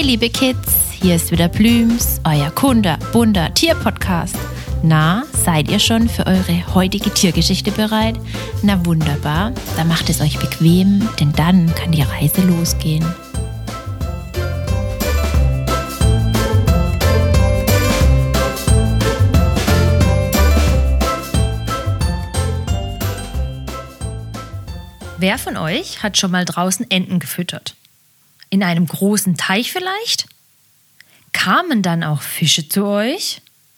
Hey liebe Kids, hier ist wieder Blüms, euer bunter Tierpodcast. Na, seid ihr schon für eure heutige Tiergeschichte bereit? Na wunderbar, dann macht es euch bequem, denn dann kann die Reise losgehen. Wer von euch hat schon mal draußen Enten gefüttert? In einem großen Teich vielleicht? Kamen dann auch Fische zu euch?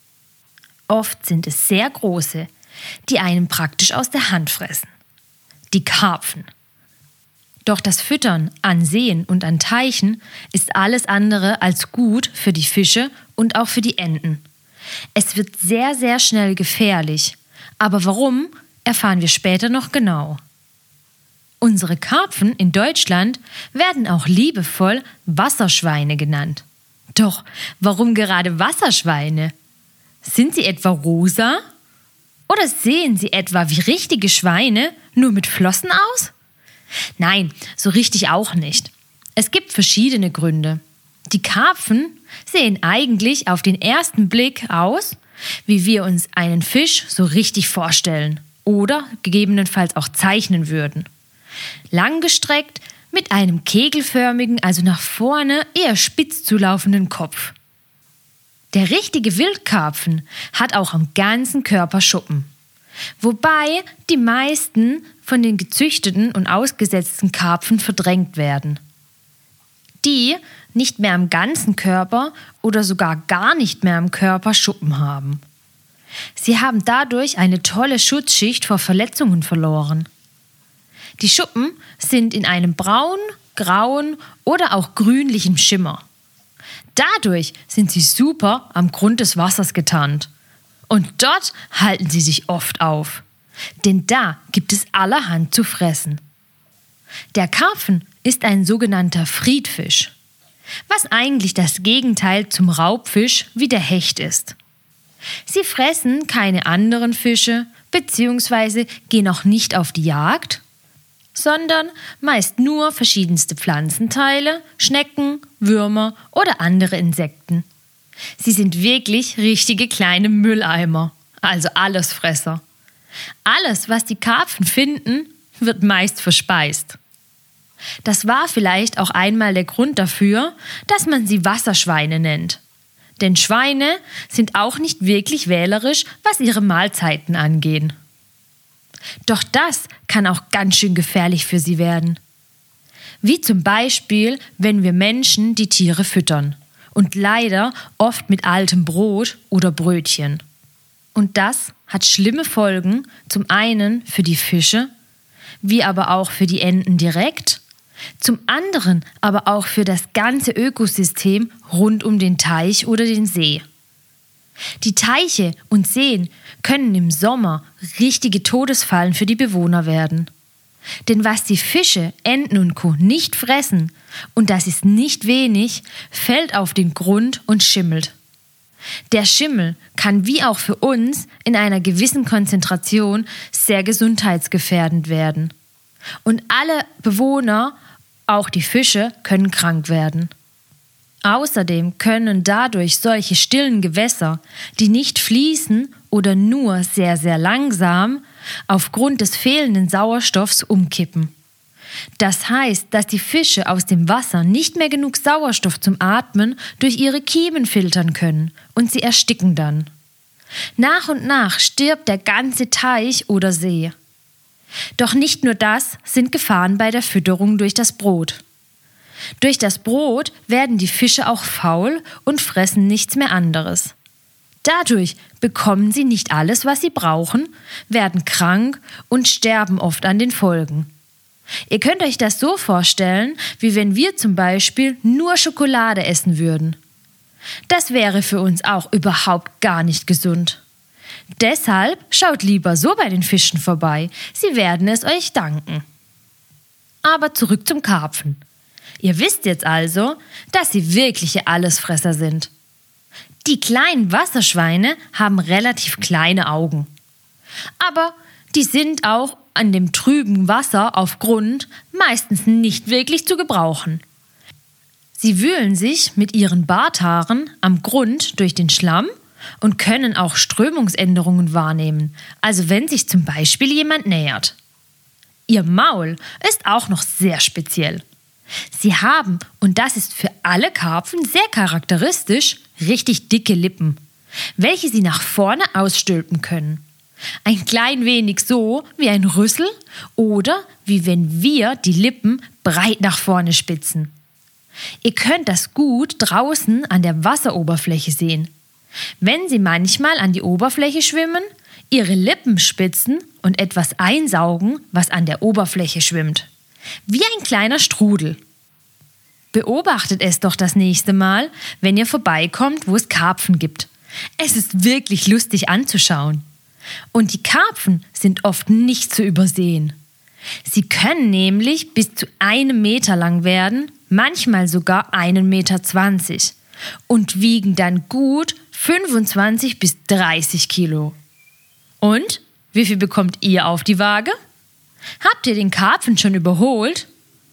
Oft sind es sehr große, die einem praktisch aus der Hand fressen. Die Karpfen. Doch das Füttern an Seen und an Teichen ist alles andere als gut für die Fische und auch für die Enten. Es wird sehr, sehr schnell gefährlich. Aber warum, erfahren wir später noch genau. Unsere Karpfen in Deutschland werden auch liebevoll Wasserschweine genannt. Doch warum gerade Wasserschweine? Sind sie etwa rosa? Oder sehen sie etwa wie richtige Schweine, nur mit Flossen aus? Nein, so richtig auch nicht. Es gibt verschiedene Gründe. Die Karpfen sehen eigentlich auf den ersten Blick aus, wie wir uns einen Fisch so richtig vorstellen oder gegebenenfalls auch zeichnen würden. Langgestreckt mit einem kegelförmigen, also nach vorne eher spitz zulaufenden Kopf. Der richtige Wildkarpfen hat auch am ganzen Körper Schuppen. Wobei die meisten von den gezüchteten und ausgesetzten Karpfen verdrängt werden. Die nicht mehr am ganzen Körper oder sogar gar nicht mehr am Körper Schuppen haben. Sie haben dadurch eine tolle Schutzschicht vor Verletzungen verloren. Die Schuppen sind in einem braun, grauen oder auch grünlichen Schimmer. Dadurch sind sie super am Grund des Wassers getarnt. Und dort halten sie sich oft auf. Denn da gibt es allerhand zu fressen. Der Karpfen ist ein sogenannter Friedfisch, was eigentlich das Gegenteil zum Raubfisch wie der Hecht ist. Sie fressen keine anderen Fische bzw. gehen auch nicht auf die Jagd, sondern meist nur verschiedenste Pflanzenteile, Schnecken, Würmer oder andere Insekten. Sie sind wirklich richtige kleine Mülleimer, also Allesfresser. Alles, was die Karpfen finden, wird meist verspeist. Das war vielleicht auch einmal der Grund dafür, dass man sie Wasserschweine nennt. Denn Schweine sind auch nicht wirklich wählerisch, was ihre Mahlzeiten angehen. Doch das kann auch ganz schön gefährlich für sie werden. Wie zum Beispiel, wenn wir Menschen die Tiere füttern. Und leider oft mit altem Brot oder Brötchen. Und das hat schlimme Folgen, zum einen für die Fische, wie aber auch für die Enten direkt, zum anderen aber auch für das ganze Ökosystem rund um den Teich oder den See. Die Teiche und Seen können im Sommer richtige Todesfallen für die Bewohner werden. Denn was die Fische, Enten und Co. nicht fressen, und das ist nicht wenig, fällt auf den Grund und schimmelt. Der Schimmel kann wie auch für uns in einer gewissen Konzentration sehr gesundheitsgefährdend werden. Und alle Bewohner, auch die Fische, können krank werden. Außerdem können dadurch solche stillen Gewässer, die nicht fließen oder nur sehr, sehr langsam, aufgrund des fehlenden Sauerstoffs umkippen. Das heißt, dass die Fische aus dem Wasser nicht mehr genug Sauerstoff zum Atmen durch ihre Kiemen filtern können und sie ersticken dann. Nach und nach stirbt der ganze Teich oder See. Doch nicht nur das sind Gefahren bei der Fütterung durch das Brot. Durch das Brot werden die Fische auch faul und fressen nichts mehr anderes. Dadurch bekommen sie nicht alles, was sie brauchen, werden krank und sterben oft an den Folgen. Ihr könnt euch das so vorstellen, wie wenn wir zum Beispiel nur Schokolade essen würden. Das wäre für uns auch überhaupt gar nicht gesund. Deshalb schaut lieber so bei den Fischen vorbei, sie werden es euch danken. Aber zurück zum Karpfen. Ihr wisst jetzt also, dass sie wirkliche Allesfresser sind. Die kleinen Wasserschweine haben relativ kleine Augen. Aber die sind auch an dem trüben Wasser auf Grund meistens nicht wirklich zu gebrauchen. Sie wühlen sich mit ihren Barthaaren am Grund durch den Schlamm und können auch Strömungsänderungen wahrnehmen, also wenn sich zum Beispiel jemand nähert. Ihr Maul ist auch noch sehr speziell. Sie haben, und das ist für alle Karpfen sehr charakteristisch, richtig dicke Lippen, welche sie nach vorne ausstülpen können. Ein klein wenig so wie ein Rüssel oder wie wenn wir die Lippen breit nach vorne spitzen. Ihr könnt das gut draußen an der Wasseroberfläche sehen. Wenn sie manchmal an die Oberfläche schwimmen, ihre Lippen spitzen und etwas einsaugen, was an der Oberfläche schwimmt. Wie ein kleiner Strudel. Beobachtet es doch das nächste Mal, wenn ihr vorbeikommt, wo es Karpfen gibt. Es ist wirklich lustig anzuschauen. Und die Karpfen sind oft nicht zu übersehen. Sie können nämlich bis zu 1 Meter lang werden, manchmal sogar 1,20 Meter und wiegen dann gut 25 bis 30 Kilo. Und wie viel bekommt ihr auf die Waage? Habt ihr den Karpfen schon überholt?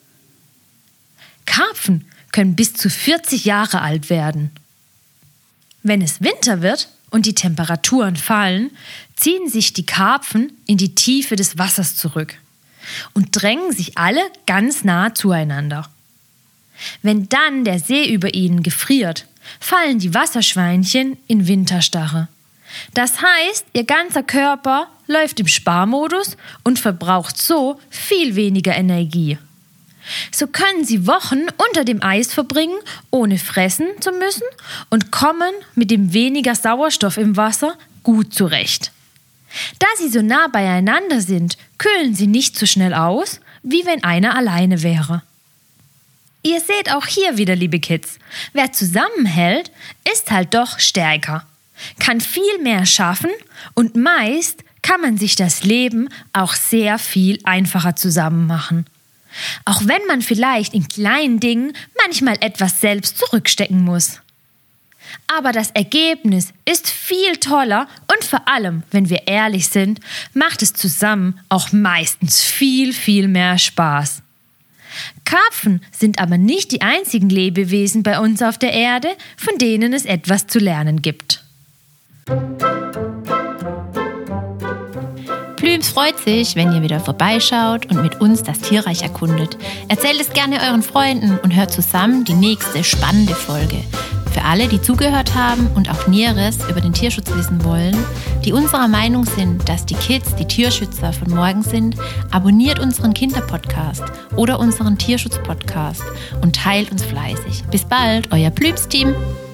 Karpfen können bis zu 40 Jahre alt werden. Wenn es Winter wird und die Temperaturen fallen, ziehen sich die Karpfen in die Tiefe des Wassers zurück und drängen sich alle ganz nah zueinander. Wenn dann der See über ihnen gefriert, fallen die Wasserschweinchen in Winterstarre. Das heißt, ihr ganzer Körper läuft im Sparmodus und verbraucht so viel weniger Energie. So können sie Wochen unter dem Eis verbringen, ohne fressen zu müssen und kommen mit dem weniger Sauerstoff im Wasser gut zurecht. Da sie so nah beieinander sind, kühlen sie nicht so schnell aus, wie wenn einer alleine wäre. Ihr seht auch hier wieder, liebe Kids, wer zusammenhält, ist halt doch stärker, kann viel mehr schaffen und meist kann man sich das Leben auch sehr viel einfacher zusammen machen. Auch wenn man vielleicht in kleinen Dingen manchmal etwas selbst zurückstecken muss. Aber das Ergebnis ist viel toller und vor allem, wenn wir ehrlich sind, macht es zusammen auch meistens viel, viel mehr Spaß. Karpfen sind aber nicht die einzigen Lebewesen bei uns auf der Erde, von denen es etwas zu lernen gibt. Plüms freut sich, wenn ihr wieder vorbeischaut und mit uns das Tierreich erkundet. Erzählt es gerne euren Freunden und hört zusammen die nächste spannende Folge. Für alle, die zugehört haben und auch Näheres über den Tierschutz wissen wollen, die unserer Meinung sind, dass die Kids die Tierschützer von morgen sind, abonniert unseren Kinderpodcast oder unseren Tierschutzpodcast und teilt uns fleißig. Bis bald, euer Plüms-Team!